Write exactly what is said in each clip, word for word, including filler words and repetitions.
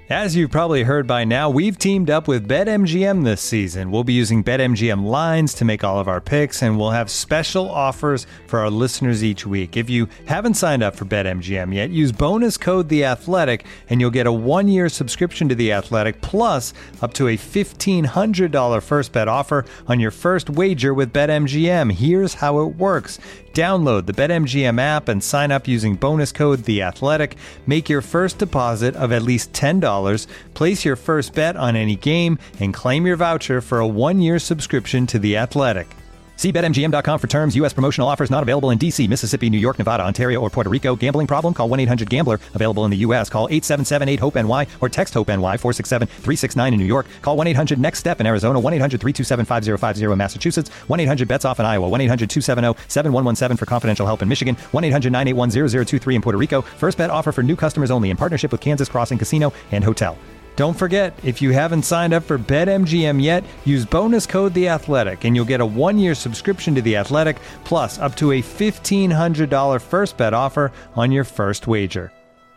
As you've probably heard by now, we've teamed up with BetMGM this season. We'll be using BetMGM lines to make all of our picks, and we'll have special offers for our listeners each week. If you haven't signed up for BetMGM yet, use bonus code The Athletic, and you'll get a one-year subscription to The Athletic, plus up to a fifteen hundred dollars first bet offer on your first wager with BetMGM. Here's how it works. Download the BetMGM app and sign up using bonus code The Athletic. Make your first deposit of at least ten dollars. Place your first bet on any game and claim your voucher for a one-year subscription to The Athletic. See Bet M G M dot com for terms. U S promotional offers not available in D C, Mississippi, New York, Nevada, Ontario, or Puerto Rico. Gambling problem? Call one eight hundred gambler. Available in the U S. Call eight seven seven eight hope N Y or text HOPE-NY four six seven three six nine in New York. Call one eight hundred next step in Arizona. one eight hundred three two seven five zero five zero in Massachusetts. one eight hundred bets off in Iowa. one eight hundred two seven zero seven one one seven for confidential help in Michigan. one eight hundred nine eight one zero zero two three in Puerto Rico. First bet offer for new customers only in partnership with Kansas Crossing Casino and Hotel. Don't forget, if you haven't signed up for BetMGM yet, use bonus code The Athletic, and you'll get a one-year subscription to The Athletic, plus up to a fifteen hundred dollars first bet offer on your first wager.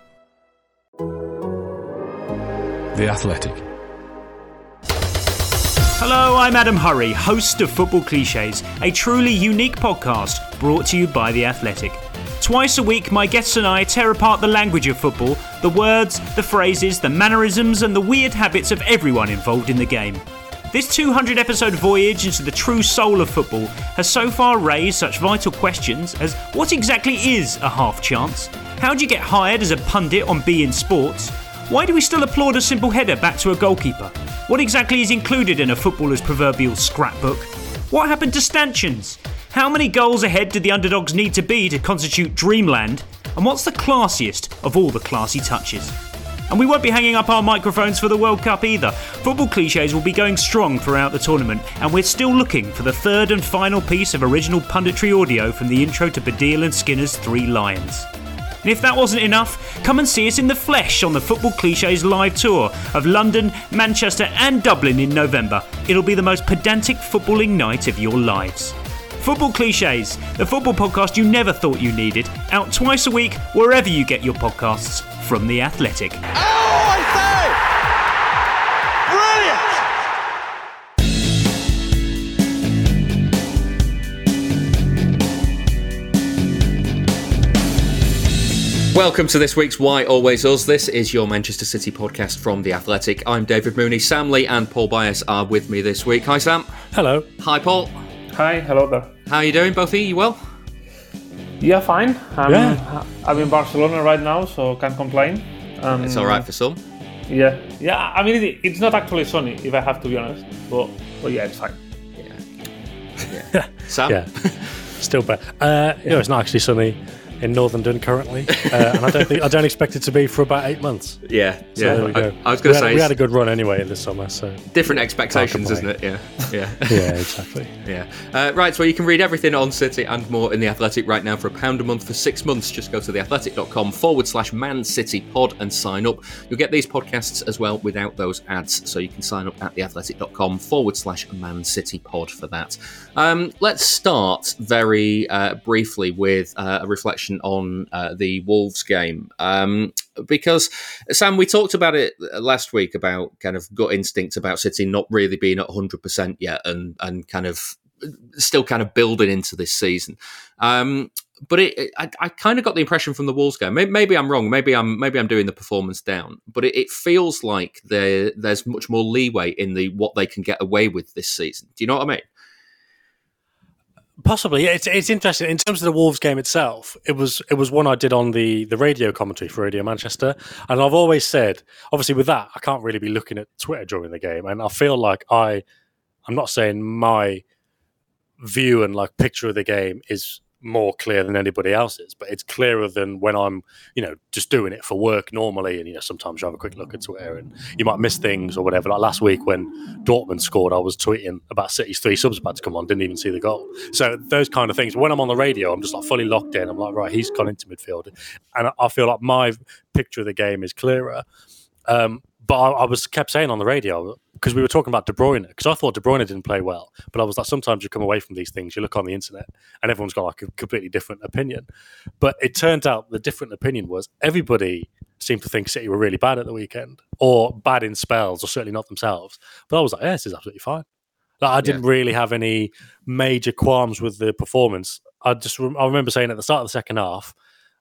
The Athletic. Hello, I'm Adam Hurrey, host of Football Clichés, a truly unique podcast brought to you by The Athletic. Twice a week, my guests and I tear apart the language of football, the words, the phrases, the mannerisms, and the weird habits of everyone involved in the game. This two hundred episode voyage into the true soul of football has so far raised such vital questions as what exactly is a half chance? How do you get hired as a pundit on beIN Sports? Why do we still applaud a simple header back to a goalkeeper? What exactly is included in a footballer's proverbial scrapbook? What happened to stanchions? How many goals ahead do the underdogs need to be to constitute dreamland? And what's the classiest of all the classy touches? And we won't be hanging up our microphones for the World Cup either. Football Clichés will be going strong throughout the tournament, and we're still looking for the third and final piece of original punditry audio from the intro to Baddiel and Skinner's Three Lions. And if that wasn't enough, come and see us in the flesh on the Football Clichés live tour of London, Manchester and Dublin in November. It'll be the most pedantic footballing night of your lives. Football Clichés, the football podcast you never thought you needed, out twice a week wherever you get your podcasts from The Athletic. Oh, I say, welcome to this week's Why Always Us. This is your Manchester City podcast from The Athletic. I'm David Mooney. Sam Lee and Paul Byas are with me this week. Hi, Sam. Hello. Hi, Paul. Hi, hello there. How are you doing, both of you? You well? Yeah, fine. I'm, yeah. I'm in Barcelona right now, so can't complain. Um, it's all right for some. Yeah, yeah. I mean, it, it's not actually sunny, if I have to be honest. But, but yeah, it's fine. Yeah. Yeah. Sam? Yeah. Still better. Uh, you know, it's not actually sunny in Northern Dun currently, uh, and I don't think I don't expect it to be for about eight months. Yeah, so yeah. There we go. I, I was going to say we had a good run anyway this summer, so different expectations, isn't it? Yeah, yeah, yeah, exactly. Yeah. Uh, right, so you can read everything on City and more in The Athletic right now for a pound a month for six months. Just go to theathletic.com forward slash Man City Pod and sign up. You'll get these podcasts as well without those ads, so you can sign up at theathletic.com forward slash Man City Pod for that. Um, let's start very uh, briefly with uh, a reflection on uh, the Wolves game, um, because Sam, we talked about it last week about kind of gut instincts about City not really being at one hundred percent yet, and and kind of still kind of building into this season. Um, but it, it, I, I kind of got the impression from the Wolves game. Maybe, maybe I'm wrong. Maybe I'm maybe I'm doing the performance down. But it, it feels like there there's much more leeway in the what they can get away with this season. Do you know what I mean? Possibly, yeah. It's it's interesting in terms of the Wolves game itself. It was it was one I did on the, the radio commentary for Radio Manchester, and I've always said, obviously, with that, I can't really be looking at Twitter during the game, and I feel like I, I'm not saying my view and like picture of the game is more clear than anybody else's, but it's clearer than when I'm, you know, just doing it for work normally. And, you know, sometimes you have a quick look at Twitter and you might miss things or whatever. Like last week when Dortmund scored, I was tweeting about City's three subs about to come on, didn't even see the goal. So those kind of things. When I'm on the radio, I'm just like fully locked in. I'm like, right, he's gone into midfield. And I feel like my picture of the game is clearer. Um, but I, I was kept saying on the radio, because we were talking about De Bruyne, because I thought De Bruyne didn't play well, but I was like, sometimes you come away from these things, you look on the internet, and everyone's got like a completely different opinion. But it turned out the different opinion was everybody seemed to think City were really bad at the weekend, or bad in spells, or certainly not themselves. But I was like, yeah, this is absolutely fine. Like, I didn't yeah. really have any major qualms with the performance. I just re- I remember saying at the start of the second half,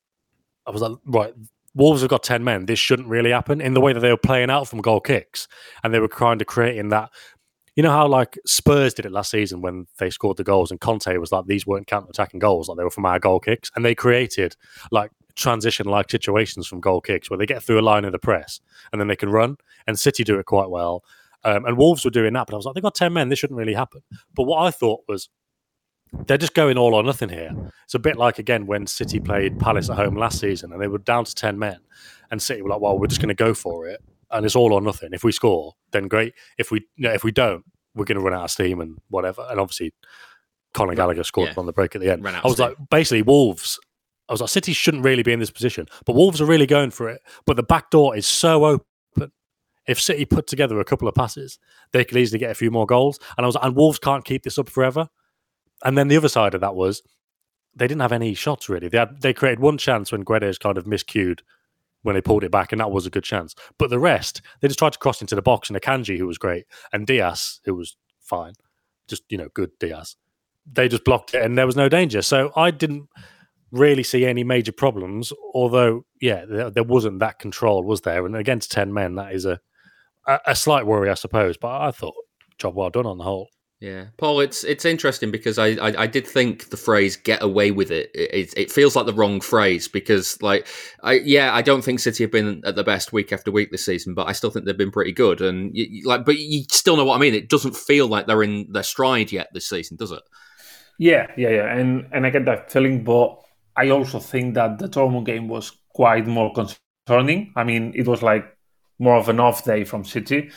I was like, right, Wolves have got ten men. This shouldn't really happen, in the way that they were playing out from goal kicks, and they were kind of creating that. You know how like Spurs did it last season when they scored the goals, and Conte was like, these weren't counter-attacking goals, like they were from our goal kicks, and they created like transition-like situations from goal kicks where they get through a line of the press and then they can run. And City do it quite well, um, and Wolves were doing that. But I was like, they got ten men. This shouldn't really happen. But what I thought was, they're just going all or nothing here. It's a bit like, again, when City played Palace at home last season and they were down to ten men, and City were like, well, we're just going to go for it, and it's all or nothing. If we score, then great. If we you know, if we don't, we're going to run out of steam and whatever. And obviously, Conor Gallagher scored yeah. on the break at the end. I was like, basically, Wolves, I was like, City shouldn't really be in this position. But Wolves are really going for it. But the back door is so open. If City put together a couple of passes, they could easily get a few more goals. And I was like, and Wolves can't keep this up forever. And then the other side of that was, they didn't have any shots, really. They had they created one chance when Guedes kind of miscued when they pulled it back, and that was a good chance. But the rest, they just tried to cross into the box, and Akanji, who was great, and Diaz, who was fine, just, you know, good Diaz. They just blocked it, and there was no danger. So I didn't really see any major problems, although, yeah, there, there wasn't that control, was there? And against ten men, that is a, a, a slight worry, I suppose. But I thought, job well done on the whole. Yeah, Paul, it's it's interesting because I, I, I did think the phrase "get away with it," it it feels like the wrong phrase because, like, I yeah, I don't think City have been at the best week after week this season, but I still think they've been pretty good. And you, like, but you still know what I mean. It doesn't feel like they're in their stride yet this season, does it? Yeah, yeah, yeah, and and I get that feeling, but I also think that the Dortmund game was quite more concerning. I mean, it was like more of an off day from City.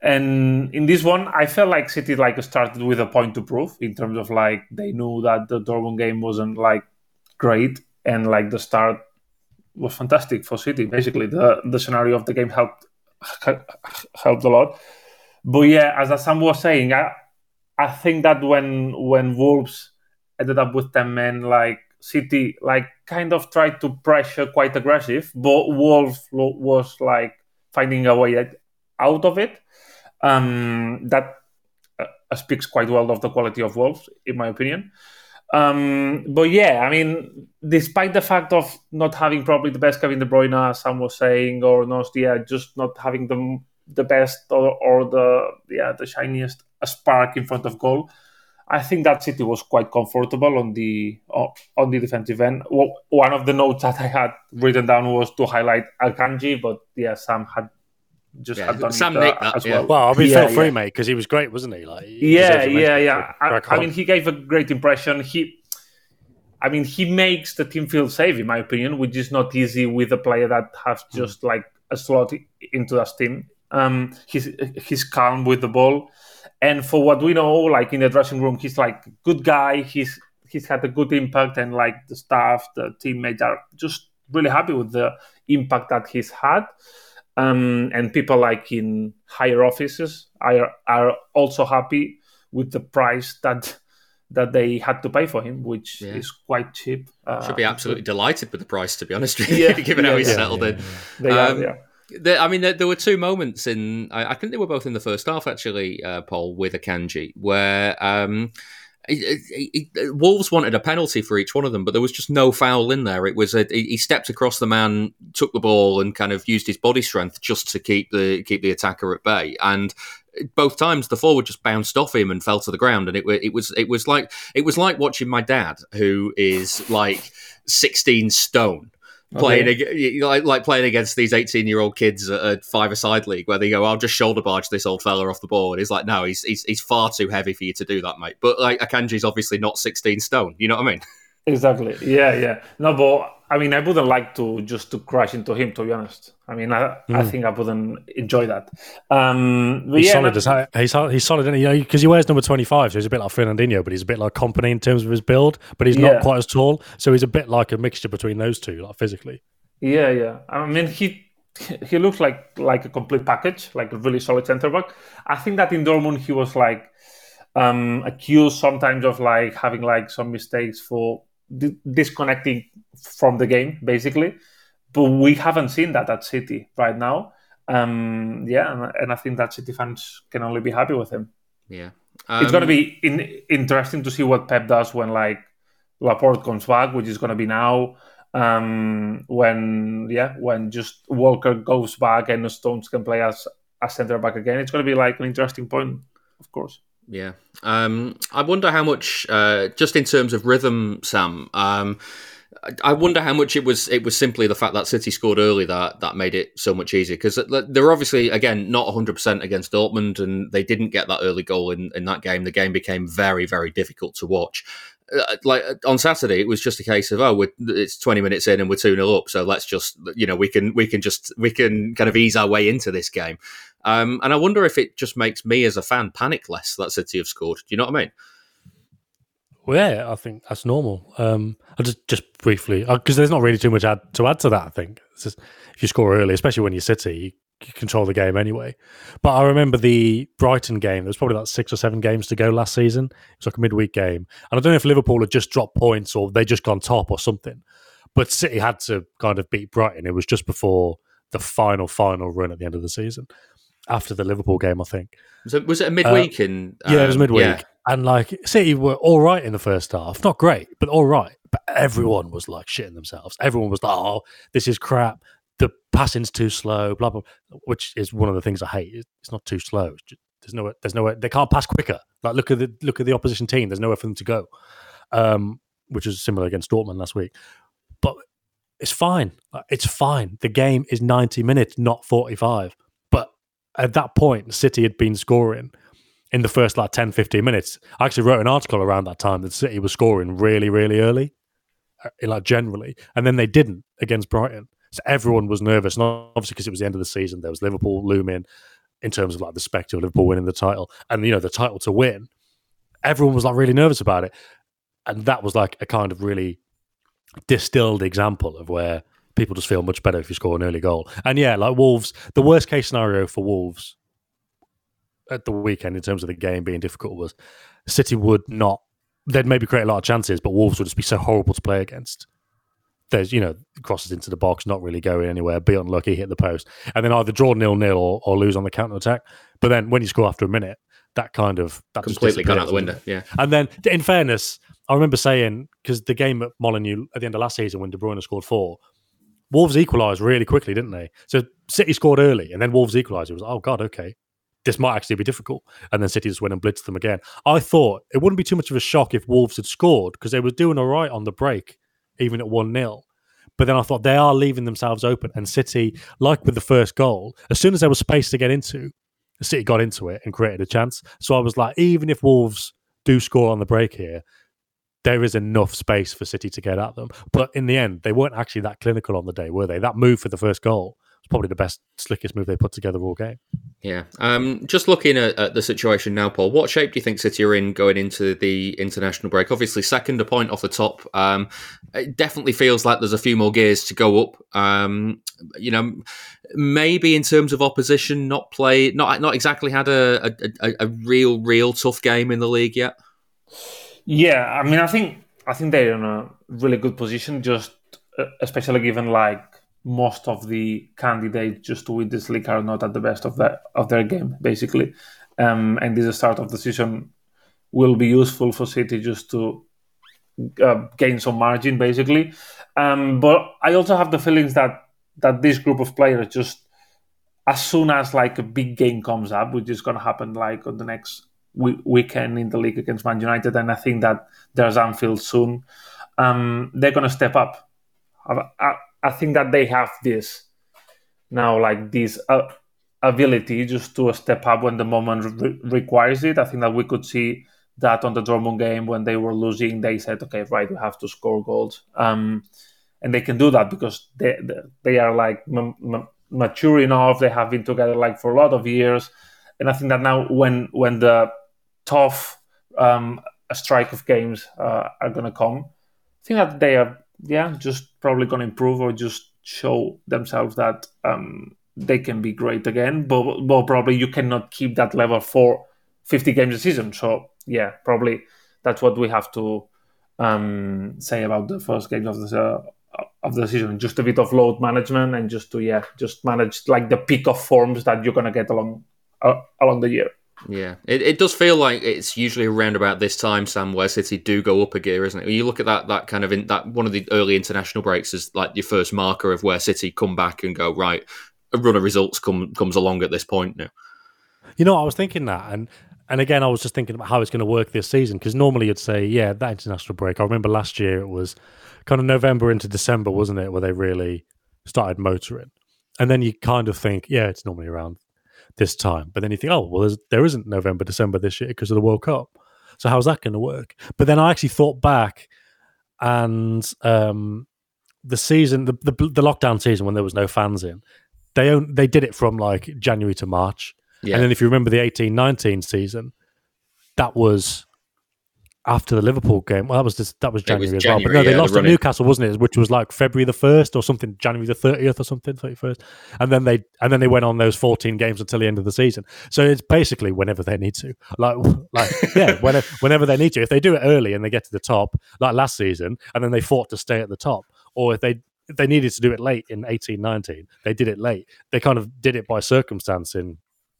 And in this one, I felt like City like started with a point to prove in terms of like they knew that the Dortmund game wasn't like great, and like the start was fantastic for City. Basically, the the scenario of the game helped helped a lot. But yeah, as Sam was saying, I I think that when when Wolves ended up with ten men, like City like kind of tried to pressure quite aggressive, but Wolves was like finding a way out of it. Um, that uh, speaks quite well of the quality of Wolves, in my opinion. Um, but yeah, I mean, despite the fact of not having probably the best Kevin De Bruyne, as Sam was saying, or no, yeah, just not having the the best or, or the yeah the shiniest spark in front of goal, I think that City was quite comfortable on the on the defensive end. Well, one of the notes that I had written down was to highlight Akanji, but yeah, Sam had. Just yeah, had done Sam it, nicked uh, that as yeah. well. Well, I mean, yeah, feel free, yeah. mate, because he was great, wasn't he? Like, he yeah, yeah, yeah. I, I mean, he gave a great impression. He, I mean, he makes the team feel safe, in my opinion, which is not easy with a player that has just like a slot into that team. Um, he's he's calm with the ball, and for what we know, like in the dressing room, he's like a good guy. He's he's had a good impact, and like the staff, the teammates are just really happy with the impact that he's had. Um, and people like in higher offices are are also happy with the price that that they had to pay for him, which yeah. is quite cheap. Uh, Should be absolutely delighted with the price, to be honest with you, yeah, given yeah, how he's yeah, settled yeah, in. Yeah, yeah. They um, are, yeah. There, I mean, there, there were two moments in. I, I think they were both in the first half, actually, uh, Paul, with Akanji, where. Um, It, it, it, Wolves wanted a penalty for each one of them, but there was just no foul in there. It was a, he stepped across the man, took the ball, and kind of used his body strength just to keep the keep the attacker at bay. And both times, the forward just bounced off him and fell to the ground. And it, it was it was like it was like watching my dad, who is like sixteen stone. Playing okay. like, like playing against these eighteen-year-old kids at a five-a-side league where they go, I'll just shoulder barge this old fella off the ball. And he's like, no, he's, he's he's far too heavy for you to do that, mate. But like Akanji's obviously not sixteen stone. You know what I mean? Exactly. Yeah, yeah. No, but I mean, I wouldn't like to just to crash into him, to be honest. I mean, I, mm. I think I wouldn't enjoy that. Um, but he's yeah, solid. but, He's, he's solid, isn't he? You know, because he wears number twenty-five, so he's a bit like Fernandinho, but he's a bit like Kompany in terms of his build, but he's yeah. not quite as tall. So he's a bit like a mixture between those two, like physically. Yeah, yeah. I mean, he he looks like like a complete package, like a really solid centre back. I think that in Dortmund he was like um, accused sometimes of like having like some mistakes for di- disconnecting from the game, basically. but we haven't seen that at City right now. Um, yeah, and, and I think that City fans can only be happy with him. Yeah, um, it's going to be in, interesting to see what Pep does when like Laporte comes back, which is going to be now. Um, when yeah, when just Walker goes back and Stones can play as a centre back again, it's going to be like an interesting point, of course. Yeah, um, I wonder how much, uh, just in terms of rhythm, Sam. Um, I wonder how much it was. It was simply the fact that City scored early that that made it so much easier, because they're obviously again not one hundred percent against Dortmund, and they didn't get that early goal in, in that game. The game became very very difficult to watch. Uh, like on Saturday, it was just a case of oh, we're, it's twenty minutes in and we're two nil up, so let's just you know we can we can just we can kind of ease our way into this game. Um, and I wonder if it just makes me as a fan panic less that City have scored. Do you know what I mean? Well, yeah, I think that's normal. Um, I just just briefly, because there's not really too much add, to add to that. I think it's just, if you score early, especially when you're City, you, you control the game anyway. But I remember the Brighton game. There was probably like six or seven games to go last season. It was like a midweek game, and I don't know if Liverpool had just dropped points or they just gone top or something. But City had to kind of beat Brighton. It was just before the final final run at the end of the season, after the Liverpool game, I think. Was it, was it a midweek? Uh, in um, yeah, it was midweek. Yeah. And like City were all right in the first half, not great, but all right. But everyone was like shitting themselves. Everyone was like, "Oh, this is crap. The passing's too slow." Blah blah. Which is one of the things I hate. It's not too slow. It's just, there's no, there's nowhere they can't pass quicker. Like look at the look at the opposition team. There's nowhere for them to go. Um, which is similar against Dortmund last week. But it's fine. It's fine. The game is ninety minutes, not forty-five. But at that point, City had been scoring in the first like ten, fifteen minutes. I actually wrote an article around that time that City was scoring really, really early, like generally, and then they didn't against Brighton. So everyone was nervous, and obviously because it was the end of the season, there was Liverpool looming in terms of like the spectre of Liverpool winning the title, and you know the title to win. Everyone was like really nervous about it, and that was like a kind of really distilled example of where people just feel much better if you score an early goal. And yeah, like Wolves, the worst case scenario for Wolves at the weekend in terms of the game being difficult was City would not, they'd maybe create a lot of chances, but Wolves would just be so horrible to play against. There's, you know, crosses into the box, not really going anywhere, be unlucky, hit the post, and then either draw nil-nil or, or lose on the counter-attack. But then when you score after a minute, that kind of... that completely gone out the window, yeah. And then, in fairness, I remember saying, because the game at Molineux at the end of last season when De Bruyne scored four, Wolves equalised really quickly, didn't they? So City scored early, and then Wolves equalised. It was, oh, God, okay. This might actually be difficult. And then City just went and blitzed them again. I thought it wouldn't be too much of a shock if Wolves had scored because they were doing all right on the break, even at one nil. But then I thought they are leaving themselves open. And City, like with the first goal, as soon as there was space to get into, City got into it and created a chance. So I was like, even if Wolves do score on the break here, there is enough space for City to get at them. But in the end, they weren't actually that clinical on the day, were they? That move for the first goal was probably the best, slickest move they put together all game. Yeah. Um, just looking at, at the situation now, Paul, what shape do you think City are in going into the international break? Obviously, second, a point off the top. Um, it definitely feels like there's a few more gears to go up. Um, you know, maybe in terms of opposition, not play, not not exactly had a, a, a real, real tough game in the league yet. Yeah, I mean, I think I think they're in a really good position, just uh, especially given like most of the candidates just to win this league are not at the best of their of their game, basically. Um, and this start of the season will be useful for City just to uh, gain some margin, basically. Um, but I also have the feelings that that this group of players just, as soon as like a big game comes up, which is going to happen like on the next week- weekend in the league against Man United, and I think that there's Anfield soon, um, they're going to step up. I, I, I think that they have this now, like this uh, ability just to step up when the moment re- requires it. I think that we could see that on the Dortmund game when they were losing, they said, okay, right, we have to score goals. Um, and they can do that because they they are like m- m- mature enough. They have been together like for a lot of years. And I think that now when, when the tough um, strike of games uh, are going to come, I think that they are, yeah, just probably going to improve or just show themselves that um, they can be great again. But, but probably you cannot keep that level for fifty games a season. So, yeah, probably that's what we have to um, say about the first games of the uh, of the season. Just a bit of load management and just to yeah, just manage like the peak of forms that you're gonna get along uh, along the year. Yeah, it, it does feel like it's usually around about this time, Sam, where City do go up a gear, isn't it? When you look at that, that kind of in, that one of the early international breaks is like your first marker of where City come back and go, right, a run of results come, comes along at this point now. You know, I was thinking that, and and again, I was just thinking about how it's going to work this season, because normally you'd say, yeah, that international break. I remember last year it was kind of November into December, wasn't it, where they really started motoring. And then you kind of think, yeah, it's normally around this time. But then you think, oh, well, there's, there isn't November, December this year because of the World Cup. So how's that going to work? But then I actually thought back, and um, the season, the, the the lockdown season when there was no fans in, they own, they did it from like January to March. Yeah. And then if you remember the eighteen nineteen season, that was after the Liverpool game. Well, that was just, that was January, was January as well. But no, they yeah, lost at Newcastle, wasn't it? Which was like February the first or something, January the thirtieth or something, thirty-first. And then they and then they went on those fourteen games until the end of the season. So it's basically whenever they need to. Like, like yeah, whenever, whenever they need to. If they do it early and they get to the top, like last season, and then they fought to stay at the top, or if they if they needed to do it late in eighteen nineteen, they did it late. They kind of did it by circumstance in,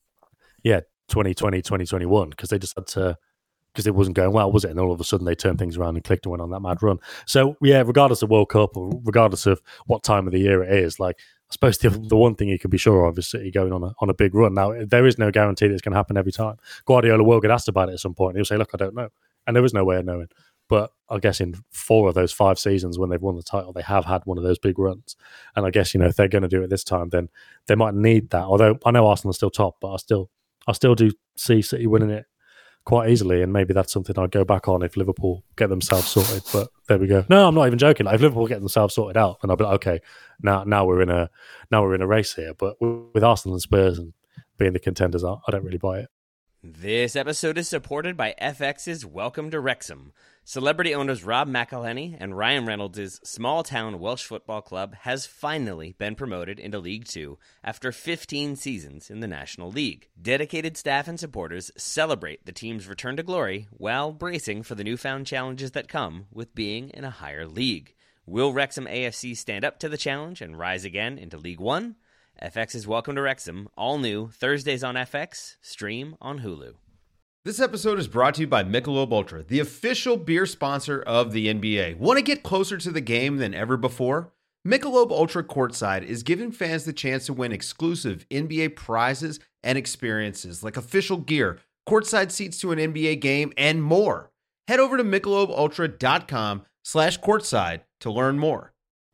yeah, twenty twenty, twenty twenty-one, because they just had to, because it wasn't going well, was it? And all of a sudden they turned things around and clicked and went on that mad run. So, yeah, regardless of World Cup or regardless of what time of the year it is, like, I suppose the, the one thing you can be sure of is City going on a on a big run. Now, there is no guarantee that it's going to happen every time. Guardiola will get asked about it at some point, and he'll say, look, I don't know. And there is no way of knowing. But I guess in four of those five seasons when they've won the title, they have had one of those big runs. And I guess, you know, if they're going to do it this time, then they might need that. Although I know Arsenal are still top, but I still I still do see City winning it quite easily, and maybe that's something I'd go back on if Liverpool get themselves sorted. But there we go. No, I'm not even joking. Like, if Liverpool get themselves sorted out, and I'll be like, okay, now now we're in a now we're in a race here. But with Arsenal and Spurs and being the contenders, I don't really buy it. This episode is supported by F X's Welcome to Wrexham. Celebrity owners Rob McElhenney and Ryan Reynolds' small-town Welsh football club has finally been promoted into League Two after fifteen seasons in the National League. Dedicated staff and supporters celebrate the team's return to glory while bracing for the newfound challenges that come with being in a higher league. Will Wrexham A F C stand up to the challenge and rise again into League One? F X's Welcome to Wrexham, all new, Thursdays on F X, stream on Hulu. This episode is brought to you by Michelob Ultra, the official beer sponsor of the N B A. Want to get closer to the game than ever before? Michelob Ultra Courtside is giving fans the chance to win exclusive N B A prizes and experiences like official gear, courtside seats to an N B A game, and more. Head over to michelobultra.com slash courtside to learn more.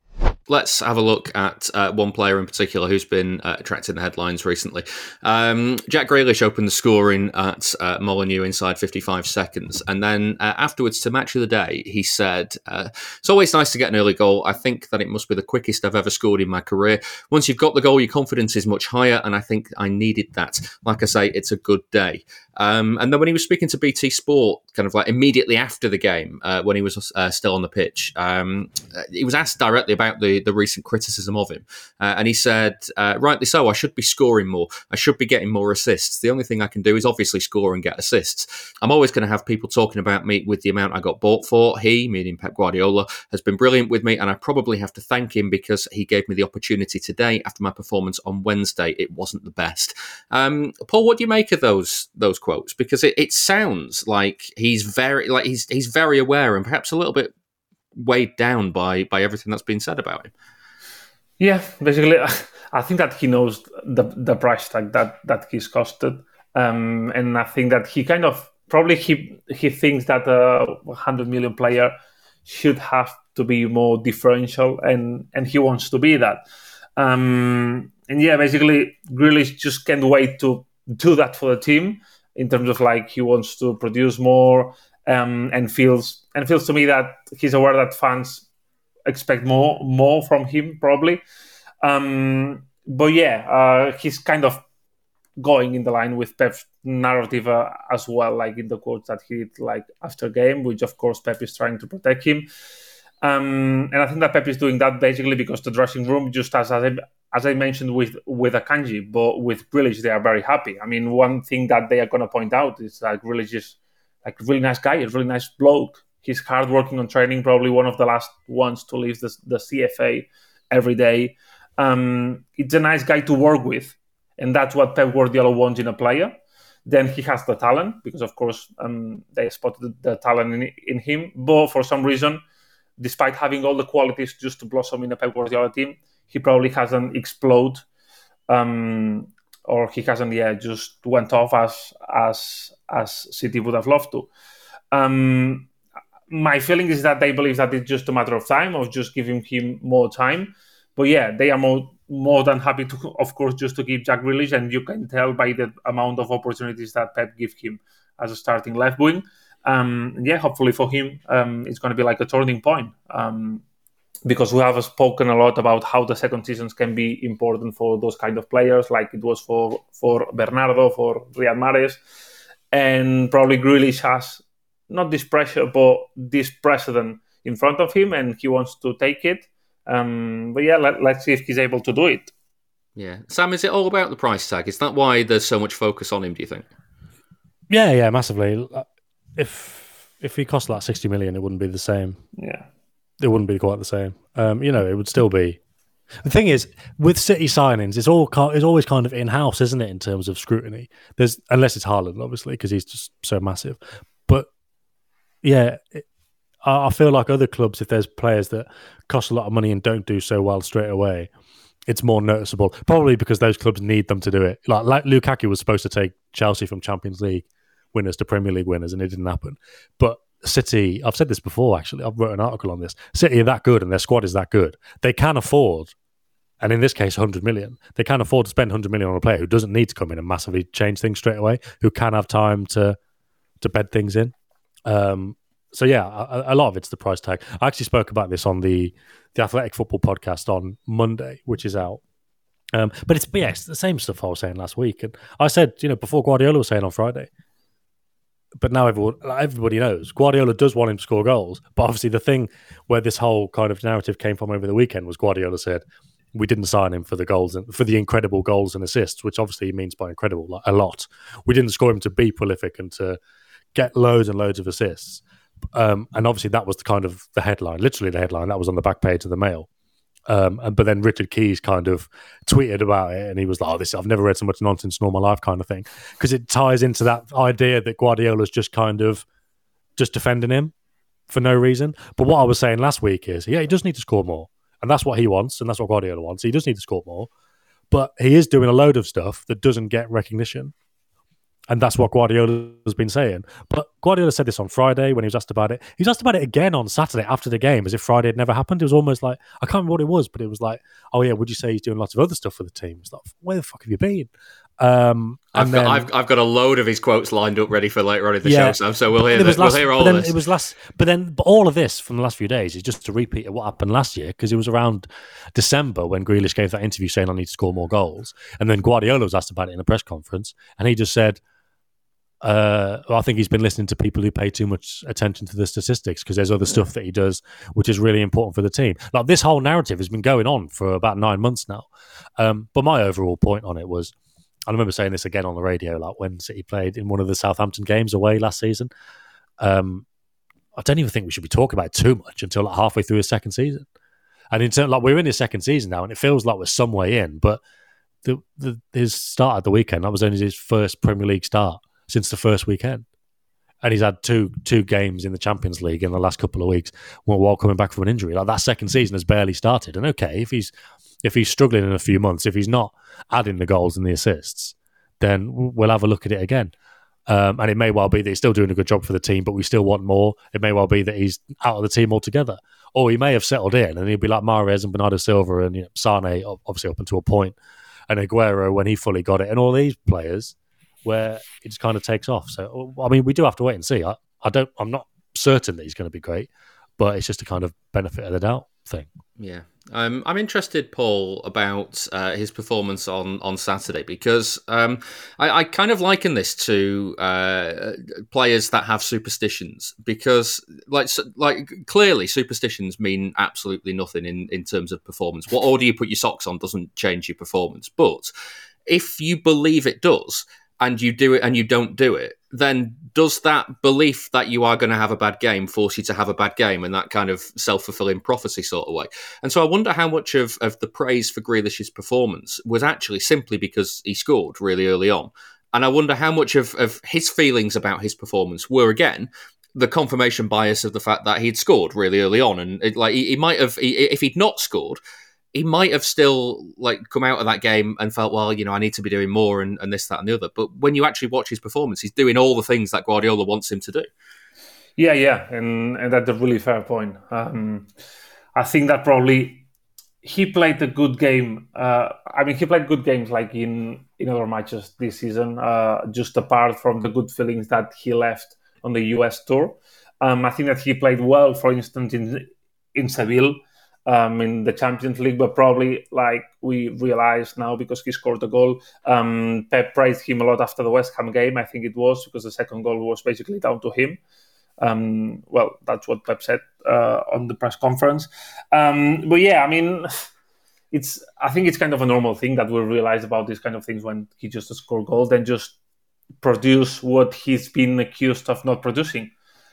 Let's have a look at uh, one player in particular who's been uh, attracting the headlines recently. Um, Jack Grealish opened the scoring at uh, Molineux inside fifty-five seconds. And then uh, afterwards, to Match of the Day, he said, uh, it's always nice to get an early goal. I think that it must be the quickest I've ever scored in my career. Once you've got the goal, your confidence is much higher. And I think I needed that. Like I say, it's a good day. Um, and then when he was speaking to B T Sport, kind of like immediately after the game, uh, when he was uh, still on the pitch, um, he was asked directly about the, the recent criticism of him. Uh, and he said, uh, rightly so, I should be scoring more. I should be getting more assists. The only thing I can do is obviously score and get assists. I'm always going to have people talking about me with the amount I got bought for. He, meaning Pep Guardiola, has been brilliant with me, and I probably have to thank him because he gave me the opportunity today after my performance on Wednesday. It wasn't the best. Um, Paul, what do you make of those those quotes? Because it, it sounds like he's very like he's he's very aware and perhaps a little bit weighed down by by everything that's been said about him. Yeah, basically, I think that he knows the the price tag that that he's costed, um, and I think that he kind of probably he he thinks that a one hundred million player should have to be more differential, and and he wants to be that. Um, and yeah, basically, Grealish just can't wait to do that for the team. In terms of like he wants to produce more, um, and feels and feels to me that he's aware that fans expect more more from him probably. Um, but yeah, uh, he's kind of going in the line with Pep's narrative uh, as well, like in the quotes that he did like after game, which of course Pep is trying to protect him. Um, and I think that Pep is doing that basically because the dressing room, just as I, as I mentioned with, with Akanji, but with Grealish, they are very happy. I mean, one thing that they are going to point out is that Grealish is like a really nice guy, a really nice bloke. He's hard working on training, probably one of the last ones to leave the, the C F A every day. Um, it's a nice guy to work with, and that's what Pep Guardiola wants in a player. Then he has the talent, because of course um, they spotted the talent in, in him. But for some reason, despite having all the qualities just to blossom in a Pep Guardiola team, he probably hasn't exploded, um, or he hasn't yeah just went off as as as City would have loved to. Um, my feeling is that they believe that it's just a matter of time, of just giving him more time. But yeah, they are more more than happy to, of course, just to keep Jack Grealish, and you can tell by the amount of opportunities that Pep give him as a starting left wing. Um, yeah, hopefully for him, um, it's going to be like a turning point, um, because we have spoken a lot about how the second seasons can be important for those kind of players, like it was for for Bernardo, for Riyad Mahrez, and probably Grealish has not this pressure, but this precedent in front of him, and he wants to take it. Um, but yeah, let, let's see if he's able to do it. Yeah. Sam, is it all about the price tag? Is that why there's so much focus on him, do you think? Yeah, yeah, massively. If if he cost like sixty million, it wouldn't be the same. Yeah. It wouldn't be quite the same. Um, you know, it would still be. The thing is, with City signings, it's all it's always kind of in-house, isn't it, in terms of scrutiny? There's unless it's Haaland, obviously, because he's just so massive. But yeah, it, I feel like other clubs, if there's players that cost a lot of money and don't do so well straight away, it's more noticeable. Probably because those clubs need them to do it. Like, like Lukaku was supposed to take Chelsea from Champions League winners to Premier League winners, and it didn't happen. But City, I've said this before, actually. I've wrote an article on this. City are that good, and their squad is that good. They can afford, and in this case, one hundred million. They can afford to spend one hundred million on a player who doesn't need to come in and massively change things straight away, who can have time to to bed things in. Um, So yeah, a, a lot of it's the price tag. I actually spoke about this on the the Athletic Football podcast on Monday, which is out. Um, but it's yeah, it's the same stuff I was saying last week, and I said, you know, before Guardiola was saying on Friday. But now everyone, everybody knows Guardiola does want him to score goals. But obviously, the thing where this whole kind of narrative came from over the weekend was Guardiola said we didn't sign him for the goals and for the incredible goals and assists, which obviously he means by incredible, like a lot. We didn't score him to be prolific and to get loads and loads of assists. Um, and obviously that was the kind of the headline, literally the headline that was on the back page of the Mail. Um, and but then Richard Keys kind of tweeted about it, and he was like, "Oh, this I've never read so much nonsense in all my life," kind of thing, because it ties into that idea that Guardiola's just kind of just defending him for no reason. But what I was saying last week is, yeah, he does need to score more, and that's what he wants, and that's what Guardiola wants. He does need to score more, but he is doing a load of stuff that doesn't get recognition. And that's what Guardiola has been saying. But Guardiola said this on Friday when he was asked about it. He was asked about it again on Saturday after the game, as if Friday had never happened. It was almost like, I can't remember what it was, but it was like, oh yeah, would you say he's doing lots of other stuff for the team? It's like, where the fuck have you been? Um, I've, then, got, I've, I've got a load of his quotes lined up ready for later on in the yeah, show, Sam, so we'll hear, the, last, we'll hear all then this. It was last, but then but all of this from the last few days is just to repeat what happened last year, because it was around December when Grealish gave that interview saying I need to score more goals. And then Guardiola was asked about it in a press conference, and he just said, Uh, well, I think he's been listening to people who pay too much attention to the statistics, because there's other stuff that he does which is really important for the team. Like, this whole narrative has been going on for about nine months now. Um, but my overall point on it was, I remember saying this again on the radio, like when City played in one of the Southampton games away last season. Um, I don't even think we should be talking about it too much until like halfway through his second season. And in terms, like, we're in his second season now, and it feels like we're some way in. But the, the, his start at the weekend, that was only his first Premier League start since the first weekend, and he's had two two games in the Champions League in the last couple of weeks while coming back from an injury. Like, that second season has barely started. And okay, if he's if he's struggling in a few months, if he's not adding the goals and the assists, then we'll have a look at it again. Um, and it may well be that he's still doing a good job for the team, but we still want more. It may well be that he's out of the team altogether, or he may have settled in and he'll be like Mahrez and Bernardo Silva and, you know, Sane, obviously up until a point, and Aguero when he fully got it, and all these players, where it just kind of takes off. So, I mean, we do have to wait and see. I, I don't, I'm not certain that he's going to be great, but it's just a kind of benefit of the doubt thing. Yeah. Um, I'm interested, Paul, about uh, his performance on, on Saturday, because um, I, I kind of liken this to uh, players that have superstitions, because like like clearly superstitions mean absolutely nothing in, in terms of performance. What order you put your socks on doesn't change your performance. But if you believe it does, and you do it and you don't do it, then does that belief that you are going to have a bad game force you to have a bad game in that kind of self-fulfilling prophecy sort of way? And so I wonder how much of, of the praise for Grealish's performance was actually simply because he scored really early on. And I wonder how much of, of his feelings about his performance were, again, the confirmation bias of the fact that he'd scored really early on. And it, like he, he might have, he, if he'd not scored, he might have still like come out of that game and felt, well, you know, I need to be doing more and, and this, that, and the other. But when you actually watch his performance, he's doing all the things that Guardiola wants him to do. Yeah, yeah, and, and that's a really fair point. Um, I think that probably he played a good game. Uh, I mean, he played good games like in, in other matches this season, uh, just apart from the good feelings that he left on the U S tour. Um, I think that he played well, for instance, in in Seville. Um, in the Champions League, but probably like we realize now because he scored a goal. Um, Pep praised him a lot after the West Ham game, I think it was, because the second goal was basically down to him. Um, well, that's what Pep said uh, on the press conference. Um, but yeah, I mean, it's. I think it's kind of a normal thing that we realize about these kind of things when he just score goals, then just produce what he's been accused of not producing.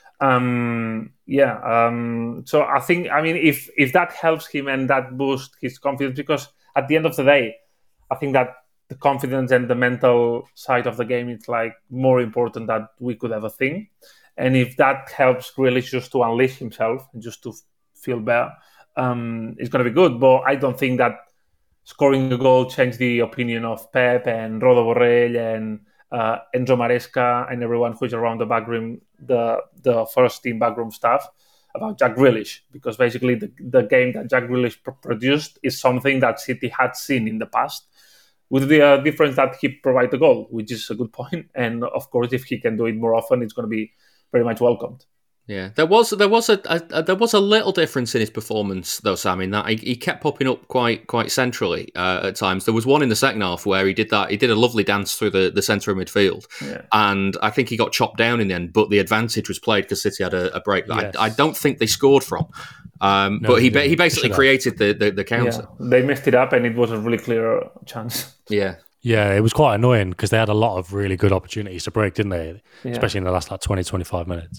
Um, yeah. Um, so I think, I mean, if if that helps him and that boosts his confidence, because at the end of the day, I think that the confidence and the mental side of the game is like more important than we could ever think. And if that helps Grealish just to unleash himself and just to feel better, um, it's going to be good. But I don't think that scoring a goal changed the opinion of Pep and Rodo Borrell and uh, Enzo Maresca and everyone who's around the backroom, the the first team backroom staff, about Jack Grealish. Because basically the, the game that Jack Grealish pr- produced is something that City had seen in the past, with the uh, difference that he provided the goal, which is a good point. And of course, if he can do it more often, it's going to be very much welcomed. Yeah, there was there was a, a, a there was a little difference in his performance though, Sam. In that he, he kept popping up quite quite centrally uh, at times. There was one in the second half where he did that. He did a lovely dance through the, the centre of midfield, yeah. and I think he got chopped down in the end. But the advantage was played because City had a, a break that yes. I, I don't think they scored from. Um, no, but he he basically created the, the the counter. Yeah. They messed it up, and it was a really clear chance. Yeah. Yeah, it was quite annoying because they had a lot of really good opportunities to break, didn't they? Yeah. Especially in the last like twenty, twenty-five minutes.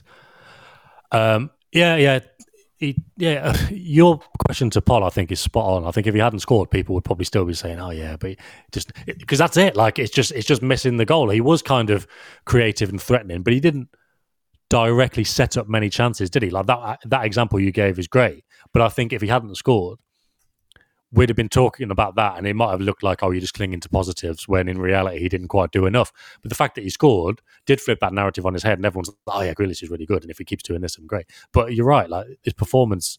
Um, yeah, yeah, he, yeah. Your question to Paul, I think, is spot on. I think if he hadn't scored, people would probably still be saying, "Oh, yeah," but just because that's it. Like it's just it's just missing the goal. He was kind of creative and threatening, but he didn't directly set up many chances, did he? Like that that example you gave is great, but I think if he hadn't scored, we'd have been talking about that, and it might have looked like, oh, you're just clinging to positives, when in reality he didn't quite do enough. But the fact that he scored did flip that narrative on his head, and everyone's like, oh yeah, Grealish is really good, and if he keeps doing this, I'm great. But you're right, like his performance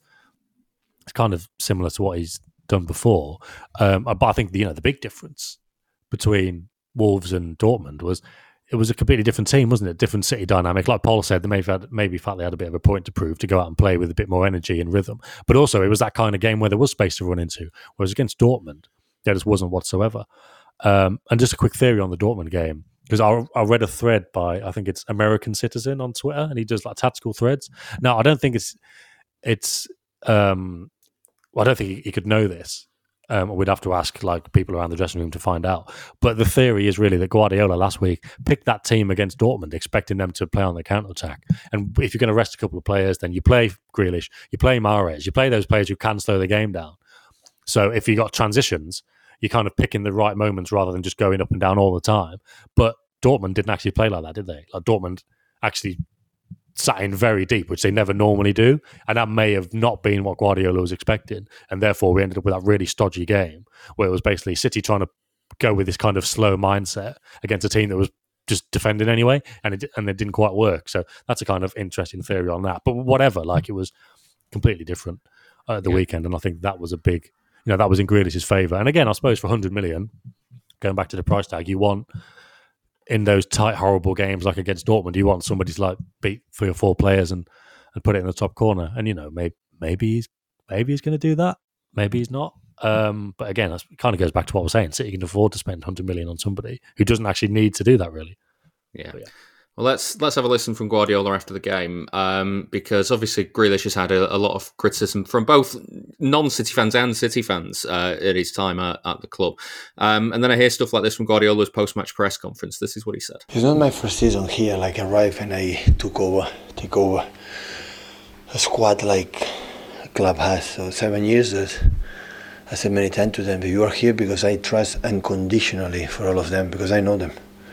is kind of similar to what he's done before. Um, but I think the, you know the big difference between Wolves and Dortmund was it was a completely different team, wasn't it? Different City dynamic. Like Paul said, they maybe had, maybe felt they had a bit of a point to prove to go out and play with a bit more energy and rhythm. But also, it was that kind of game where there was space to run into. Whereas against Dortmund, there just wasn't whatsoever. Um, and just a quick theory on the Dortmund game, because I, I read a thread by, I think it's American Citizen on Twitter, and he does like tactical threads. Now, I don't think it's, it's um, well, I don't think he, he could know this. Um, we'd have to ask like people around the dressing room to find out. But the theory is really that Guardiola last week picked that team against Dortmund, expecting them to play on the counter-attack. And if you're going to rest a couple of players, then you play Grealish, you play Mahrez, you play those players who can slow the game down. So if you got transitions, you're kind of picking the right moments rather than just going up and down all the time. But Dortmund didn't actually play like that, did they? Like Dortmund actually sat in very deep, which they never normally do, and that may have not been what Guardiola was expecting, and therefore we ended up with that really stodgy game where it was basically City trying to go with this kind of slow mindset against a team that was just defending anyway, and it and it didn't quite work. So that's a kind of interesting theory on that. But whatever, like it was completely different uh, at the yeah. weekend, and I think that was a big, you know, that was in Grealish's favour. And again, I suppose for one hundred million, going back to the price tag, you want, in those tight, horrible games like against Dortmund, you want somebody to like beat three or four players and, and put it in the top corner. And, you know, maybe maybe he's maybe he's going to do that. Maybe he's not. Um, but again, it kind of goes back to what I was saying. City can afford to spend one hundred million on somebody who doesn't actually need to do that, really. Yeah. But yeah. Well, let's let's have a listen from Guardiola after the game, um, because obviously Grealish has had a, a lot of criticism from both non-City fans and City fans uh, at his time at, at the club. Um, and then I hear stuff like this from Guardiola's post-match press conference. This is what he said. It's not my first season here. Like, I arrived and I took over, take over a squad like a club has. So seven years. That I said many times to them, you are here because I trust unconditionally for all of them, because I know them.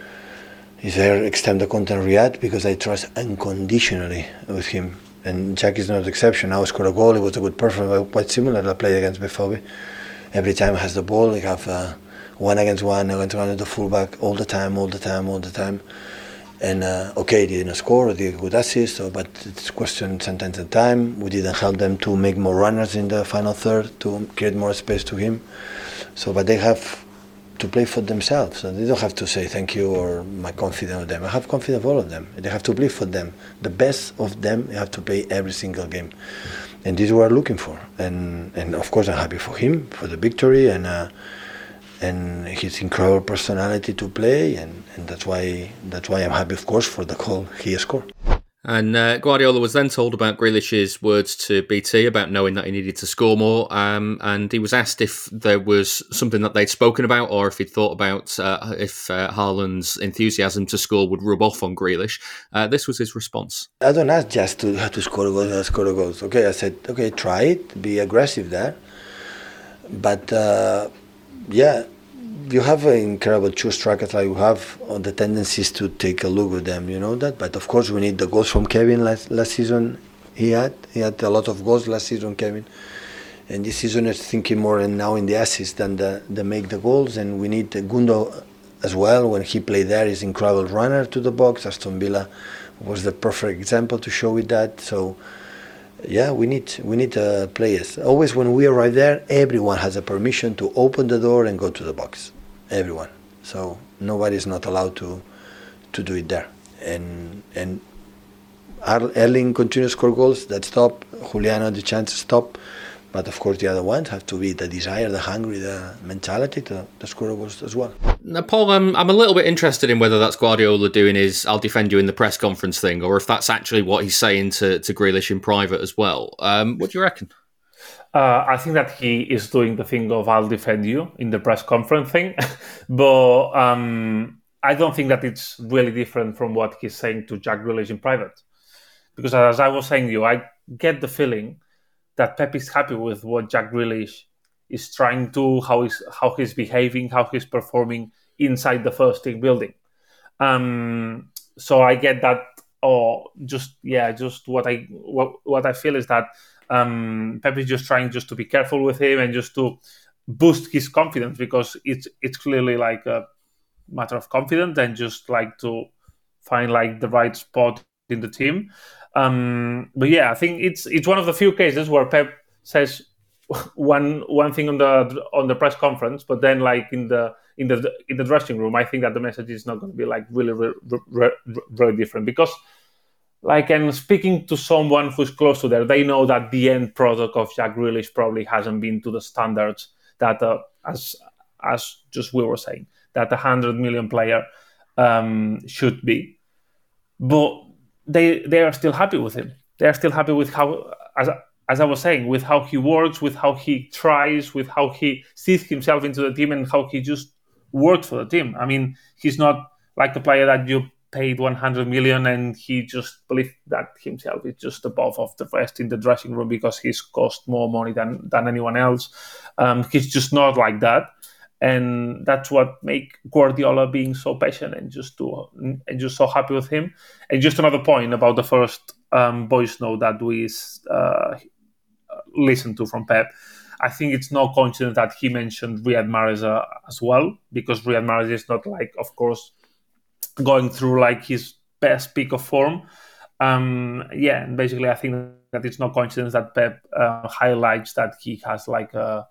He's there extend the content Riyadh because I trust unconditionally with him. And Jack is not the exception. Now scored a goal. It was a good performance, quite similar to play against B F B. Every time he has the ball, they have uh, one against one, against one at the fullback, all the time, all the time, all the time. And uh, okay, they didn't score, they did a good assist, so, but it's a question sometimes of time. We didn't help them to make more runners in the final third, to create more space to him. So, but they have to play for themselves. So they don't have to say thank you or my confidence in them. I have confidence in all of them. They have to play for them. The best of them, they have to play every single game. And this is what we're looking for. And and of course I'm happy for him, for the victory, and uh, and his incredible personality to play, and, and that's why that's why I'm happy, of course, for the goal he scored. And uh, Guardiola was then told about Grealish's words to B T about knowing that he needed to score more, um, and he was asked if there was something that they'd spoken about, or if he'd thought about uh, if uh, Haaland's enthusiasm to score would rub off on Grealish. Uh, this was his response. I don't ask just to have to score goals and score goals. Okay, I said, okay, try it, be aggressive there. But uh, yeah, you have an incredible two strikers like you have, on the tendencies to take a look at them, you know that. But of course, we need the goals from Kevin last, last season. He had he had a lot of goals last season, Kevin. And this season is thinking more and now in the assists than the, the make the goals. And we need Gundo as well. When he played there, he's an incredible runner to the box. Aston Villa was the perfect example to show it that. So yeah, we need we need uh, players. Always when we arrive there, everyone has a permission to open the door and go to the box. Everyone. So nobody is not allowed to to do it there. And and Erling continues to score goals. That stop. Juliano the chance to stop. But of course, the other ones have to be the desire, the hungry, the mentality to, to score goals as well. Now, Paul, I'm, I'm a little bit interested in whether that's Guardiola doing his "I'll defend you" in the press conference thing, or if that's actually what he's saying to, to Grealish in private as well. Um, what do you reckon? Uh, I think that he is doing the thing of "I'll defend you" in the press conference thing, but um, I don't think that it's really different from what he's saying to Jack Grealish in private. Because as I was saying to you, I get the feeling that Pep is happy with what Jack Grealish is trying to, how he's, how he's behaving, how he's performing inside the first team building. Um, so I get that, or just, yeah, just what I what, what I feel is that um, Pep is just trying just to be careful with him and just to boost his confidence, because it's it's clearly like a matter of confidence and just like to find like the right spot in the team. Um, but yeah, I think it's it's one of the few cases where Pep says one one thing on the on the press conference, but then like in the in the in the dressing room, I think that the message is not going to be like really really, really, really different, because like, and speaking to someone who's close to there, they know that the end product of Jack Grealish probably hasn't been to the standards that uh, as as just we were saying that a hundred million player um, should be, but they they are still happy with him. They are still happy with how, as as I was saying, with how he works, with how he tries, with how he sees himself into the team, and how he just works for the team. I mean, he's not like a player that you paid one hundred million and he just believes that himself is just above of the rest in the dressing room because he's cost more money than than anyone else. Um, he's just not like that. And that's what make Guardiola being so patient and just to and just so happy with him. And just another point about the first um, voice note that we uh, listened to from Pep. I think it's no coincidence that he mentioned Riyad Mahrez uh, as well, because Riyad Mahrez is not like, of course, going through like his best peak of form. Um, yeah, and basically I think that it's no coincidence that Pep uh, highlights that he has like a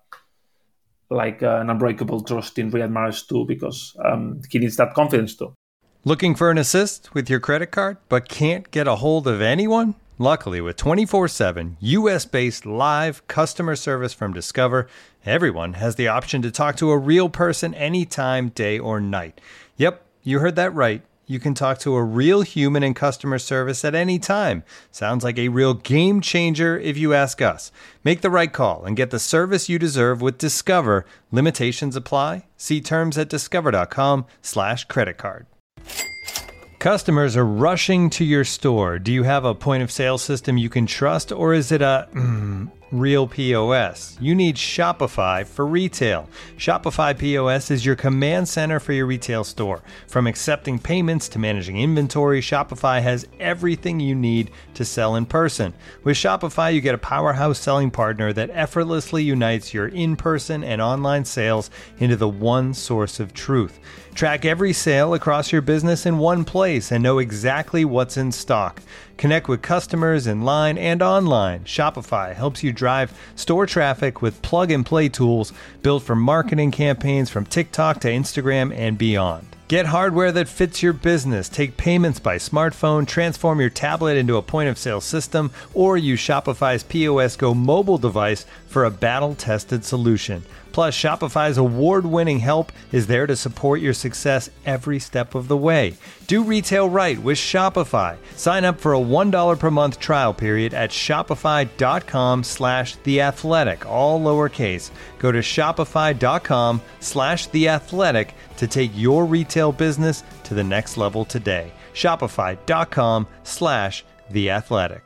like uh, an unbreakable trust in Riyad Mahrez too, because um, he needs that confidence too. Looking for an assist with your credit card, but can't get a hold of anyone? Luckily, with twenty-four seven U S-based live customer service from Discover, everyone has the option to talk to a real person anytime, day or night. Yep, you heard that right. you can talk to a real human in customer service at any time. Sounds like a real game changer if you ask us. Make the right call and get the service you deserve with Discover. Limitations apply. See terms at discover.com slash credit card. Customers are rushing to your store. Do you have a point of sale system you can trust, or is it a mm, real P O S? You need Shopify for retail. Shopify P O S is your command center for your retail store. From accepting payments to managing inventory, Shopify has everything you need to sell in person. With Shopify, you get a powerhouse selling partner that effortlessly unites your in-person and online sales into the one source of truth. Track every sale across your business in one place and know exactly what's in stock. Connect with customers in line and online. Shopify helps you drive store traffic with plug-and-play tools built for marketing campaigns from TikTok to Instagram and beyond. Get hardware that fits your business. Take payments by smartphone, transform your tablet into a point-of-sale system, or use Shopify's P O S Go mobile device for a battle-tested solution. Plus, Shopify's award-winning help is there to support your success every step of the way. Do retail right with Shopify. Sign up for a one dollar per month trial period at shopify.com slash theathletic, all lowercase. Go to shopify.com slash theathletic to take your retail business to the next level today. Shopify.com slash theathletic.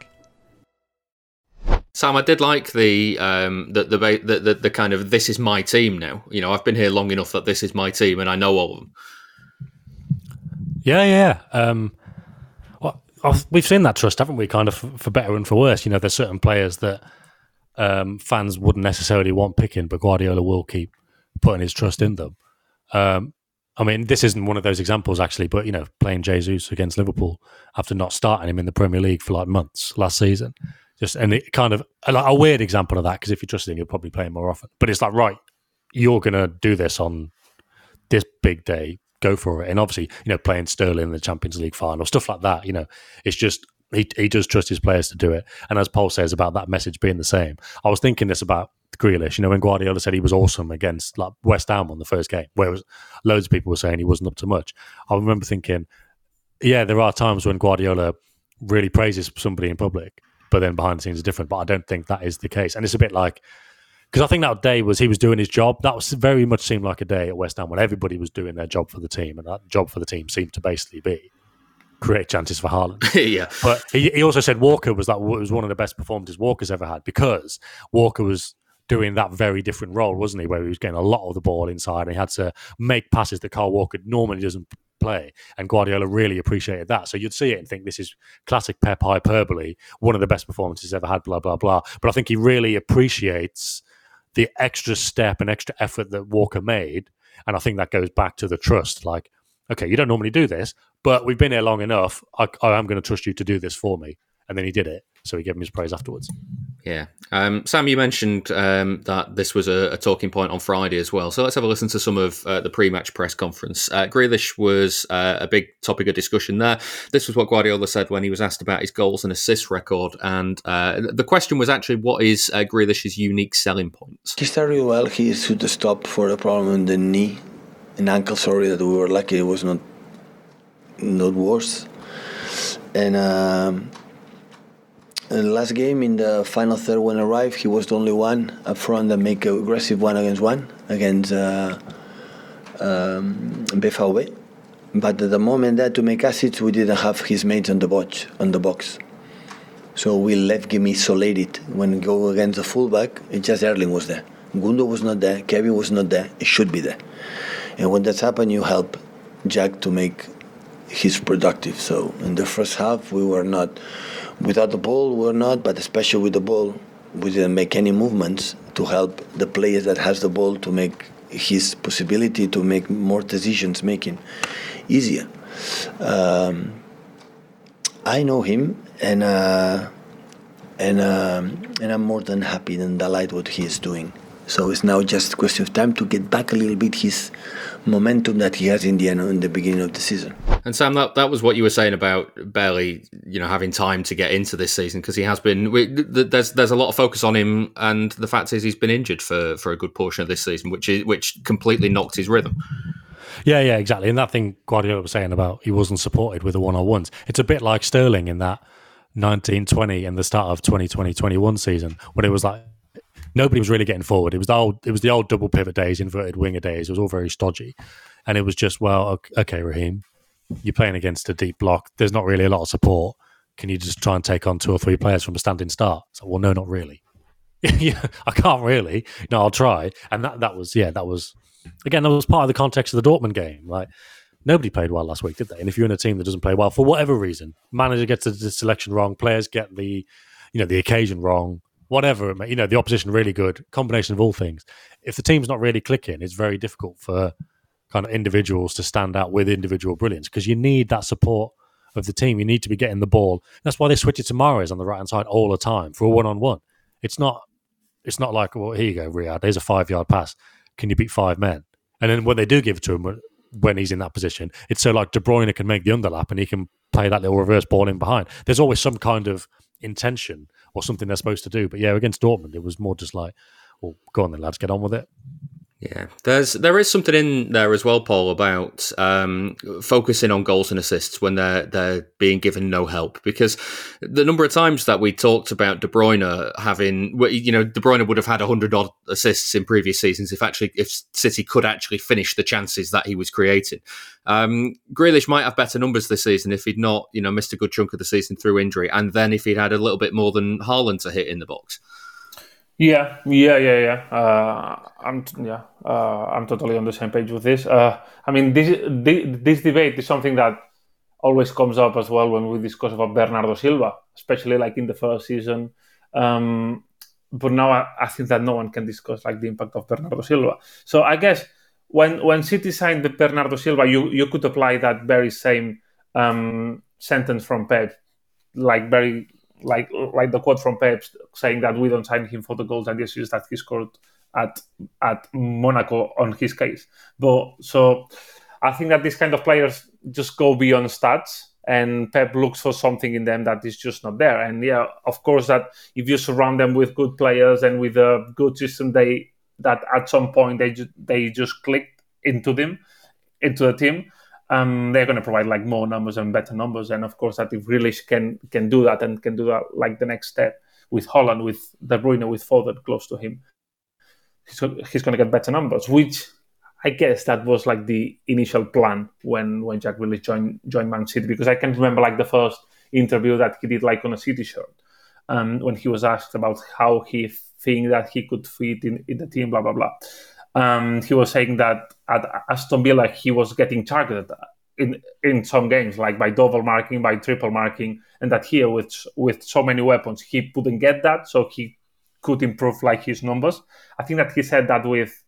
Sam, I did like the, um, the, the the the the kind of this is my team now. You know, I've been here long enough that this is my team, and I know all of them. Yeah, yeah. Um, well, I've, we've seen that trust, haven't we? Kind of for better and for worse. You know, there's certain players that um, fans wouldn't necessarily want picking, but Guardiola will keep putting his trust in them. Um, I mean, this isn't one of those examples actually, but you know, playing Jesus against Liverpool after not starting him in the Premier League for like months last season. Just and it kind of a, a weird example of that, because if you trust him, you'll probably play him more often. But it's like, right, you're going to do this on this big day, go for it. And obviously, you know, playing Sterling in the Champions League final, stuff like that, you know, it's just, he he does trust his players to do it. And as Paul says about that message being the same, I was thinking this about Grealish, you know, when Guardiola said he was awesome against like West Ham on the first game, where it was, loads of people were saying he wasn't up to much. I remember thinking, yeah, there are times when Guardiola really praises somebody in public, but then behind the scenes is different. But I don't think that is the case. And it's a bit like, because I think that day was he was doing his job. That was very much seemed like a day at West Ham when everybody was doing their job for the team. And that job for the team seemed to basically be create chances for Haaland. yeah. But he, he also said Walker was that was one of the best performances Walker's ever had, because Walker was doing that very different role, wasn't he? Where he was getting a lot of the ball inside and he had to make passes that Kyle Walker normally doesn't play, and Guardiola really appreciated that. So you'd see it and think this is classic Pep hyperbole, one of the best performances he's ever had, blah blah blah. But I think he really appreciates the extra step and extra effort that Walker made, and I think that goes back to the trust. Like, okay, you don't normally do this, but we've been here long enough, I, I am going to trust you to do this for me. And then he did it, so he gave him his praise afterwards. Yeah. Um, Sam, you mentioned um, that this was a, a talking point on Friday as well. So let's have a listen to some of uh, the pre-match press conference. Uh, Grealish was uh, a big topic of discussion there. This was what Guardiola said when he was asked about his goals and assists record. And uh, the question was actually, what is uh, Grealish's unique selling points? He started really well. He should stop for a problem in the knee and ankle. Sorry that we were lucky. It was not, not worse. And... Um, In the last game, in the final third, when he arrived, he was the only one up front that make an aggressive one against one against uh, um, B V B. But at the moment that to make assists, we didn't have his mates on the box. On the box, so we left him isolated. When we go against the fullback, it just Erling was there. Gundo was not there. Kevin was not there. It should be there. And when that's happened, you help Jack to make his productive. So in the first half, we were not. Without the ball, we're not, but especially with the ball, we didn't make any movements to help the players that has the ball to make his possibility to make more decisions making easier. Um, I know him, and uh, and um, and I'm more than happy and delighted what he is doing. So it's now just a question of time to get back a little bit his momentum that he has in the end, in the beginning of the season. And Sam, that, that was what you were saying about Bailey, you know, having time to get into this season, because he has been. We, there's there's a lot of focus on him, and the fact is he's been injured for, for a good portion of this season, which is which completely knocked his rhythm. Yeah, yeah, exactly. And that thing Guardiola was saying about he wasn't supported with the one-on-ones. It's a bit like Sterling in that nineteen twenty and the start of twenty twenty twenty-one season when it was like nobody was really getting forward. It was the old, it was the old double pivot days, inverted winger days. It was all very stodgy, and it was just, well, okay, Raheem, you're playing against a deep block. There's not really a lot of support. Can you just try and take on two or three players from a standing start? So, well, no, not really. Yeah, I can't really. No, I'll try. And that that was, yeah, that was, again, that was part of the context of the Dortmund game. Like, nobody played well last week, did they? And if you're in a team that doesn't play well, for whatever reason, manager gets the selection wrong, players get the, you know, the occasion wrong, whatever, you know, the opposition really good, combination of all things. If the team's not really clicking, it's very difficult for kind of individuals to stand out with individual brilliance because you need that support of the team. You need to be getting the ball. That's why they switch it to Mahrez on the right-hand side all the time for a one-on-one. It's not It's not like, well, here you go, Riyad, there's a five-yard pass. Can you beat five men? And then when they do give it to him, when he's in that position, it's so like De Bruyne can make the underlap and he can play that little reverse ball in behind. There's always some kind of intention or something they're supposed to do. But yeah, against Dortmund, it was more just like, well, go on then, lads, get on with it. Yeah, there's there is something in there as well, Paul, about um, focusing on goals and assists when they're they're being given no help. Because the number of times that we talked about De Bruyne having, you know, De Bruyne would have had a hundred odd assists in previous seasons if actually if City could actually finish the chances that he was creating. Um, Grealish might have better numbers this season if he'd not, you know, missed a good chunk of the season through injury, and then if he'd had a little bit more than Haaland to hit in the box. Yeah, yeah, yeah, yeah. Uh, I'm yeah, uh, I'm totally on the same page with this. Uh, I mean, this this debate is something that always comes up as well when we discuss about Bernardo Silva, especially like in the first season. Um, but now I, I think that no one can discuss like the impact of Bernardo Silva. So I guess when when City signed the Bernardo Silva, you you could apply that very same um, sentence from Pep, like very. Like like the quote from Pep saying that we don't sign him for the goals and the assists that he scored at at Monaco on his case. But so I think that these kind of players just go beyond stats, and Pep looks for something in them that is just not there. And yeah, of course, that if you surround them with good players and with a good system, they that at some point they ju- they just click into them into the team. Um, they're going to provide like more numbers and better numbers, and of course that if Grealish can can do that and can do that like the next step with Haaland, with De Bruyne, with Foden close to him, he's, he's going to get better numbers. Which I guess that was like the initial plan when when Jack Grealish joined joined Man City, because I can remember like the first interview that he did like on a City shirt, um, when he was asked about how he think that he could fit in, in the team, blah blah blah. Um, he was saying that at Aston Villa he was getting targeted in in some games, like by double marking, by triple marking, and that here with with so many weapons he wouldn't get that, so he could improve like his numbers. I think that he said that with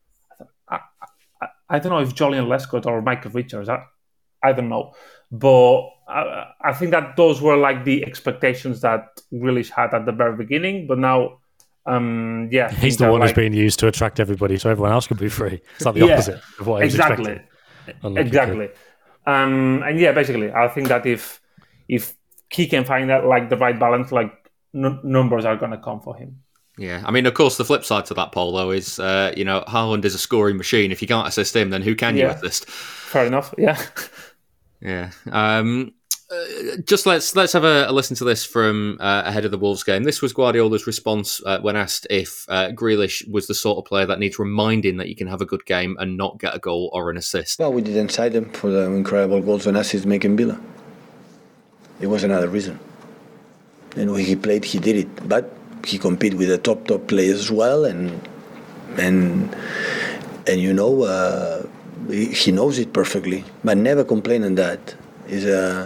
I, I, I don't know if Julian Lescott or Michael Richards, I, I don't know, but I, I think that those were like the expectations that Grealish had at the very beginning, but now. Um, yeah, he's the one like, who's being used to attract everybody, so everyone else can be free. It's like the yeah, opposite of what I was exactly, expecting. Exactly. Um, and yeah, basically, I think that if if he can find that like the right balance, like n- numbers are going to come for him. Yeah, I mean, of course, the flip side to that, Paul, though, is uh, you know, Haaland is a scoring machine. If you can't assist him, then who can you yeah. assist? Fair enough. Yeah. Yeah. Um, Uh, just let's let's have a, a listen to this from uh, ahead of the Wolves game. This was Guardiola's response uh, when asked if uh, Grealish was the sort of player that needs reminding that you can have a good game and not get a goal or an assist. Well, we didn't cite him for the incredible goals and assists making Villa. It was another reason. And when he played, he did it, but he competed with the top top players as well, and and and you know uh, he knows it perfectly, but never complain on that. He's a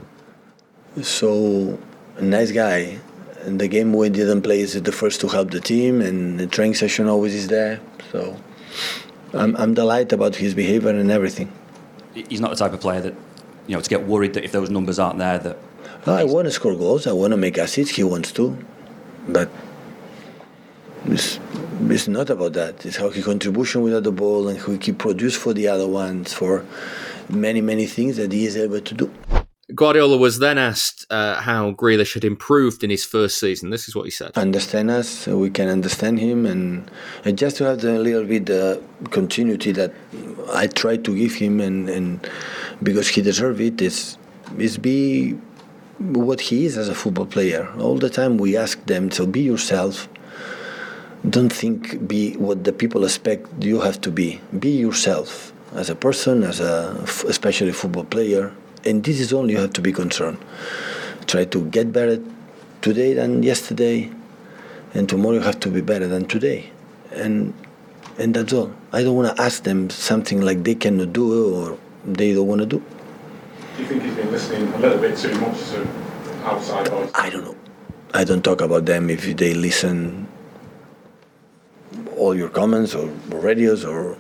So a nice guy, and the game when he didn't play is the first to help the team, and the training session always is there. So I'm I'm delighted about his behavior and everything. He's not the type of player that, you know, to get worried that if those numbers aren't there, that. No, I want to score goals. I want to make assists. He wants to, but it's, it's not about that. It's how he contribution without the ball and how he produce for the other ones, for many many things that he is able to do. Guardiola was then asked uh, how Grealish had improved in his first season. This is what he said. Understand us, so we can understand him, and, and just to have the little bit uh, continuity that I try to give him, and, and because he deserves it, is, is be what he is as a football player. All the time we ask them, so be yourself. Don't think be what the people expect you have to be. Be yourself as a person, as a especially a football player. And this is all you have to be concerned. Try to get better today than yesterday, and tomorrow you have to be better than today. And and that's all. I don't want to ask them something like they cannot do or they don't want to do. Do you think he's been listening a little bit too much to outside voices? I don't know. I don't talk about them if they listen all your comments or radios or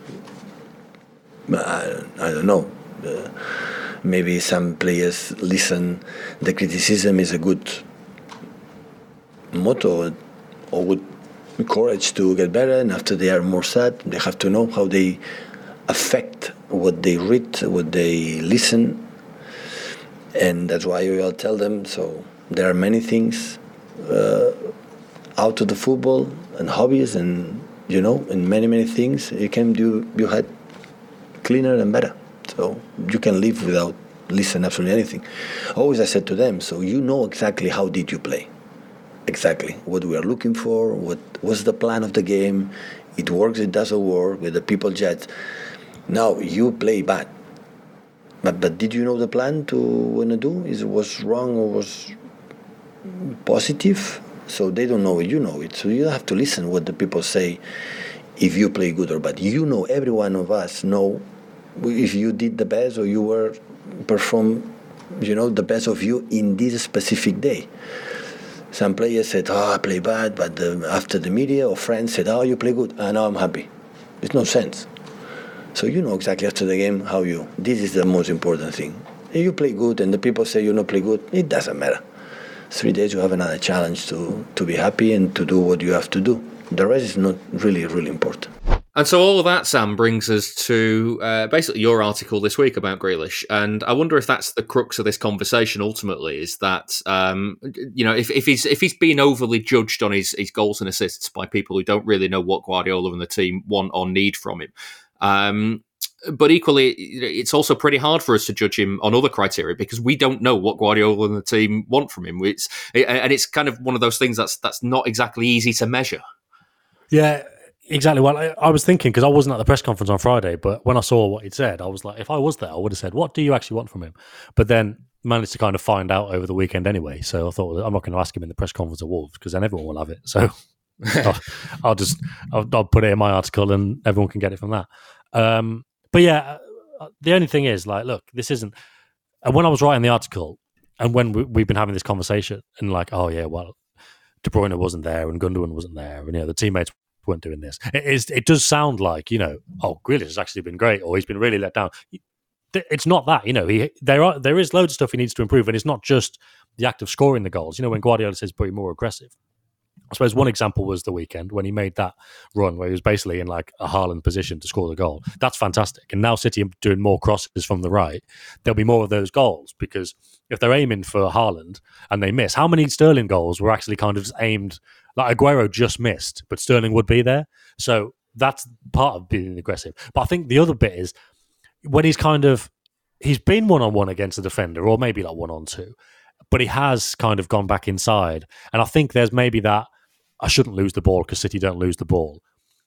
I, I don't know. Uh, maybe some players listen. The criticism is a good motto or good courage to get better, and after they are more sad, they have to know how they affect what they read, what they listen, and that's why we all tell them. So there are many things uh, out of the football and hobbies, and you know, and many many things you can do your head cleaner and better. So you can live without listen absolutely anything. Always I said to them, so you know exactly how did you play, exactly what we are looking for, what was the plan of the game. It works, it doesn't work. With the people judge. Now you play bad, but but did you know the plan to wanna do? Is it was wrong or was positive? So they don't know it, you know it. So you have to listen what the people say. If you play good or bad, you know, every one of us know if you did the best or you were perform, you know, the best of you in this specific day. Some players said, "Oh, I play bad," but the, after the media or friends said, "Oh, you play good," and now I'm happy. It's no sense. So you know exactly after the game how you. This is the most important thing. If you play good and the people say you don't play good, it doesn't matter. Three days you have another challenge to to be happy and to do what you have to do. The rest is not really, really important. And so all of that, Sam, brings us to uh, basically your article this week about Grealish. And I wonder if that's the crux of this conversation ultimately, is that, um, you know, if, if he's if he's been overly judged on his, his goals and assists by people who don't really know what Guardiola and the team want or need from him. Um, but equally, it's also pretty hard for us to judge him on other criteria because we don't know what Guardiola and the team want from him. It's, and it's kind of one of those things that's that's not exactly easy to measure. Yeah, exactly. Well, I, I was thinking, because I wasn't at the press conference on Friday, but when I saw what he'd said, I was like, if I was there, I would have said, what do you actually want from him? But then managed to kind of find out over the weekend anyway. So I thought, I'm not going to ask him in the press conference at Wolves because then everyone will have it. So I'll, I'll just I'll, I'll put it in my article and everyone can get it from that. Um, but yeah, the only thing is, like, look, this isn't. And when I was writing the article, and when we, we've been having this conversation, and like, oh yeah, well, De Bruyne wasn't there, and Gundogan wasn't there, and you know the teammates weren't doing this. It is. It does sound like, you know, oh, Grealish has actually been great, or he's been really let down. It's not that, you know. He there are there is loads of stuff he needs to improve, and it's not just the act of scoring the goals. You know, when Guardiola says be more aggressive. I suppose one example was the weekend when he made that run where he was basically in like a Haaland position to score the goal. That's fantastic. And now City are doing more crosses from the right. There'll be more of those goals because if they're aiming for Haaland and they miss, how many Sterling goals were actually kind of just aimed, like Aguero just missed, but Sterling would be there. So that's part of being aggressive. But I think the other bit is when he's kind of, he's been one-on-one against a defender or maybe like one-on-two, but he has kind of gone back inside. And I think there's maybe that, I shouldn't lose the ball because City don't lose the ball.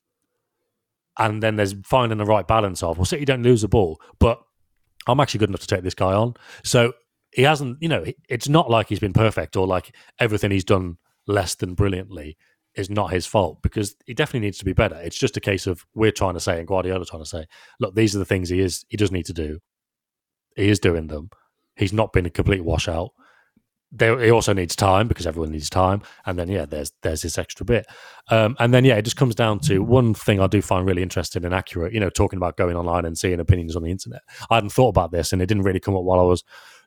And then there's finding the right balance of, well, City don't lose the ball, but I'm actually good enough to take this guy on. So he hasn't, you know, it's not like he's been perfect or like everything he's done less than brilliantly is not his fault because he definitely needs to be better. It's just a case of we're trying to say, and Guardiola trying to say, look, these are the things he is, he does need to do. He is doing them. He's not been a complete washout. There, he also needs time because everyone needs time, and then yeah, there's there's this extra bit, um, and then yeah, it just comes down to one thing I do find really interesting and accurate. You know, talking about going online and seeing opinions on the internet. I hadn't thought about this, and it didn't really come up while I was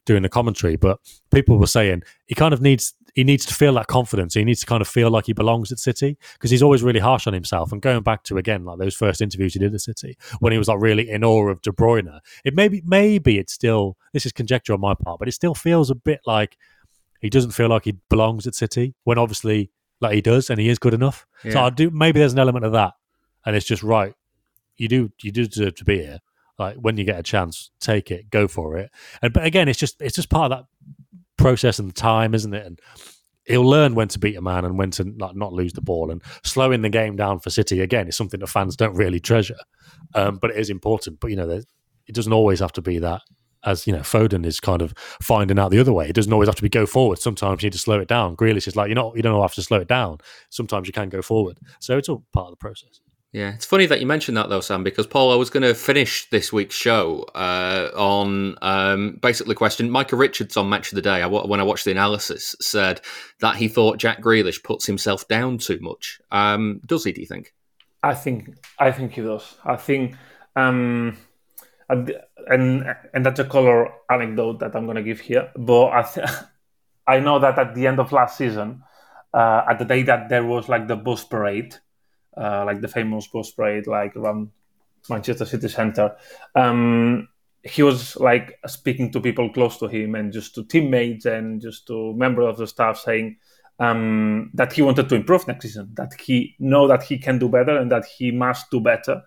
doing the commentary, but people were saying he kind of needs he needs to feel that confidence. He needs to kind of feel like he belongs at City, because he's always really harsh on himself. And going back to, again, like those first interviews he did at City, when he was like really in awe of De Bruyne, it maybe maybe it's still, this is conjecture on my part, but it still feels a bit like he doesn't feel like he belongs at City, when obviously like he does, and he is good enough. Yeah. So I do, maybe there's an element of that, and it's just right. You do you do deserve to be here. Like, when you get a chance, take it, go for it. And but again, it's just it's just part of that process and time, isn't it? And he'll learn when to beat a man and when to like, not lose the ball. And slowing the game down for City, again, is something that fans don't really treasure, um, but it is important. But you know, it doesn't always have to be that. As you know, Foden is kind of finding out the other way. It doesn't always have to be go forward. Sometimes you need to slow it down. Grealish is like, you know, you don't have to slow it down. Sometimes you can go forward. So it's all part of the process. Yeah, it's funny that you mentioned that though, Sam, because Paul, I was going to finish this week's show uh, on um, basically the question. Micah Richards on Match of the Day, I, when I watched the analysis, said that he thought Jack Grealish puts himself down too much. Um, does he, do you think? I think I think he does. I think, um, and and that's a color anecdote that I'm going to give here. But I, th- I know that at the end of last season, uh, at the day that there was like the bus parade, Uh, like the famous bus parade, like around Manchester City Centre, um, he was like speaking to people close to him and just to teammates and just to members of the staff, saying um, that he wanted to improve next season, that he know that he can do better and that he must do better.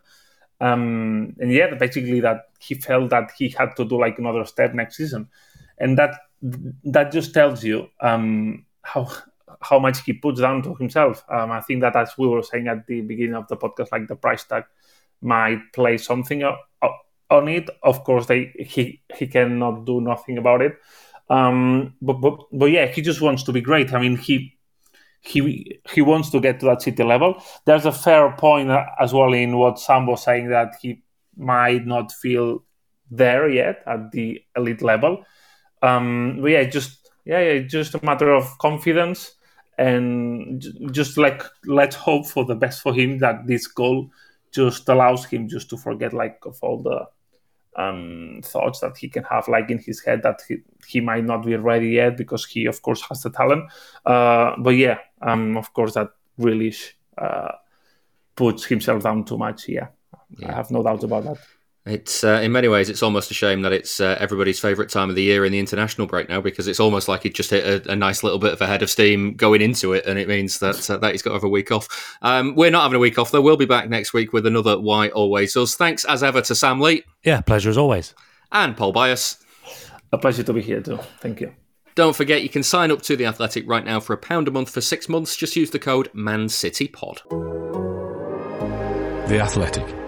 Um, and yeah, basically that he felt that he had to do like another step next season, and that that just tells you um, how. how much he puts down to himself. Um, I think that, as we were saying at the beginning of the podcast, like the price tag might play something on it. Of course, they he he cannot do nothing about it. Um, but, but but yeah, he just wants to be great. I mean, he he he wants to get to that City level. There's a fair point as well in what Sam was saying, that he might not feel there yet at the elite level. Um, but yeah, just yeah, yeah, just a matter of confidence. And just like, let's hope for the best for him, that this goal just allows him just to forget like of all the um, thoughts that he can have like in his head, that he, he might not be ready yet, because he of course has the talent. Uh, but yeah, um, of course that Grealish uh, puts himself down too much. Yeah, yeah. I have no doubt about that. It's uh, in many ways, it's almost a shame that it's uh, everybody's favourite time of the year in the international break now, because it's almost like he just hit a, a nice little bit of a head of steam going into it, and it means that uh, that he's got to have a week off. Um, we're not having a week off, though. We'll be back next week with another Why Always Us. Thanks as ever to Sam Lee. Yeah, pleasure as always. And Paul Bias. A pleasure to be here too. Thank you. Don't forget, you can sign up to The Athletic right now for a pound a month for six months. Just use the code ManCityPod. The Athletic.